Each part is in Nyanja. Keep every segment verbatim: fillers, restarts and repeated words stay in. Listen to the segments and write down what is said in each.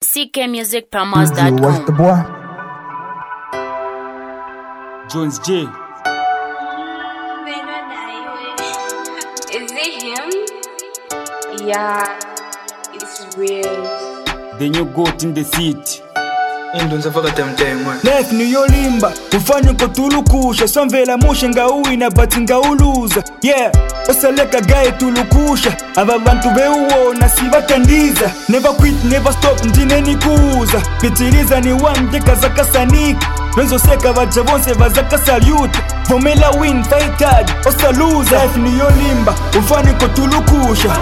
c k music promos dot com. What's the boy? Jones J. Is it him? Yeah, it's real. The new goat in the city. Indonza faka temtemwe. Life ni yolimba ufanye kotulukusha somvela mushe ngawina but ngawuluza yeah oseleka gaye tulukusha aba bantu bewona sibatandiza never quit never stop ndineni kuza pitiliza ni wanje kazaka sanika benzo seka baje bonse bazaka salute vomela win fight hard osaluza. Life ni yolimba ufanye kotulukusha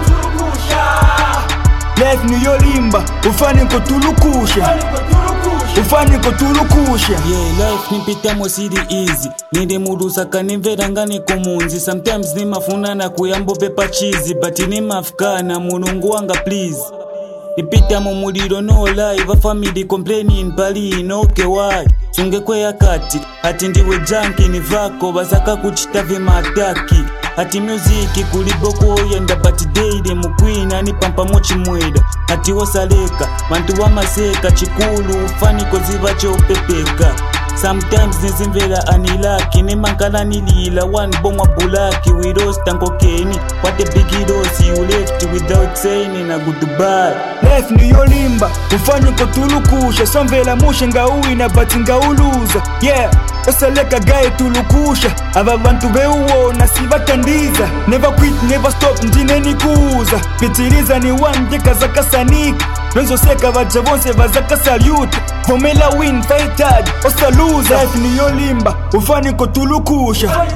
Life ni yolimba ufanye kotulukusha ufanye kotulukusha yeah life nipitamo siri easy ninde murusa kanimvera ngane kumunzi sometimes ni mafunana kuyambo pepa cheese but ni mafukana mulungu wanga please nipita mu muliro no live family complaining bali inoke why sunge kwe yakati ati ndiwe junkie ni vako bazaka kuchita vima ataki ati music kuliboko yenda but daily mukwina ni pampa mochi mweda ati wosaleka bantu wa maseka chikulu ufani koziva chopepeka sometimes nizimvela anilaki ni mankala nilila one bomwa bulaki we roast and cocaine what a big dose you left without saying a goodbye. Life ni yolimba ufanye kotulukusha somvela mushe ngawina but ngawuluza yeah oseleka gaye tulukusha aba bantu bewona sibatandiza never quit never stop ndineni kuza pitiliza ni wanje kazaka sanika benzo seka baje bonse bazaka salute vomela win fight hard osaluza. Life ni yolimba ufanye kotulukusha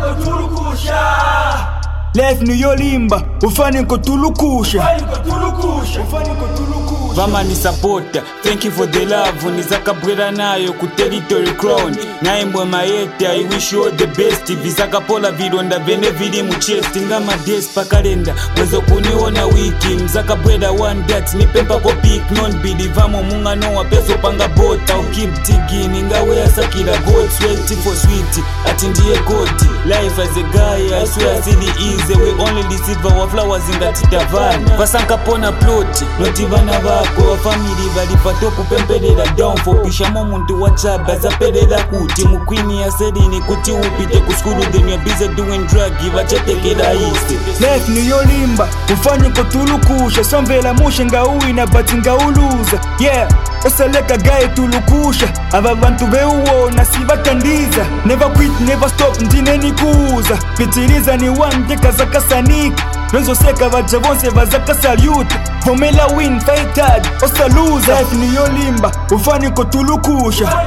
Life ni yolimba ufanye kotulukusha Vama ni supporter, thank you for the love. Nizaka bwera nayo ku territory crown. Nae mbwe maete, I wish you all the best. Vizaka pola vironda vene vili mu chest. Ngama days pa kalenda, mwezo kuniona wiki. Mzaka bwera one that, nipempa ko pick. Non bilivamo munga no wapeso panga bota. I'll keep digging, ngawe asakira gold. Sweaty for sweetie, ati ndiye goti. Life as a guy, I swear silly easy. We only receive our flowers in that tavern. Vasanka pona plot, notivana va kwa family balipatopu pempelela down for pishamo muntu wachaba zapelela kuti mukwini ya sedini kuti upite kuskulu then you're busy doing drug ivachetekela easy. Life ni yolimba ufanye kotulukusha somvela mushe ngawina but ngawuluza yeah oseleka gaye tulukusha aba bantu bewona sibatandiza never quit never stop ndineni kuza pitiliza ni wanje kazaka sanika benzo seka baje bonse bazaka salute vomela win fight hard osaluza. Life ni yolimba ufanye kotulukusha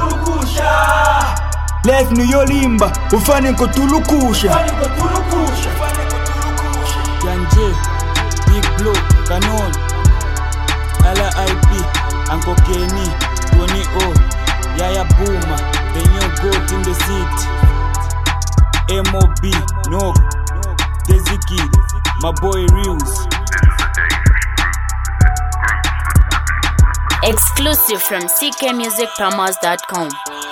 Life ni yolimba ufanye kotulukusha Janje, Big Blow, Canon, Ala I P, Uncle Kenny, Tony O, Yaya Boomer, the new goat in the city, M O B, No, Desi Kid, my boy Reels. Exclusive from c k music promos dot com.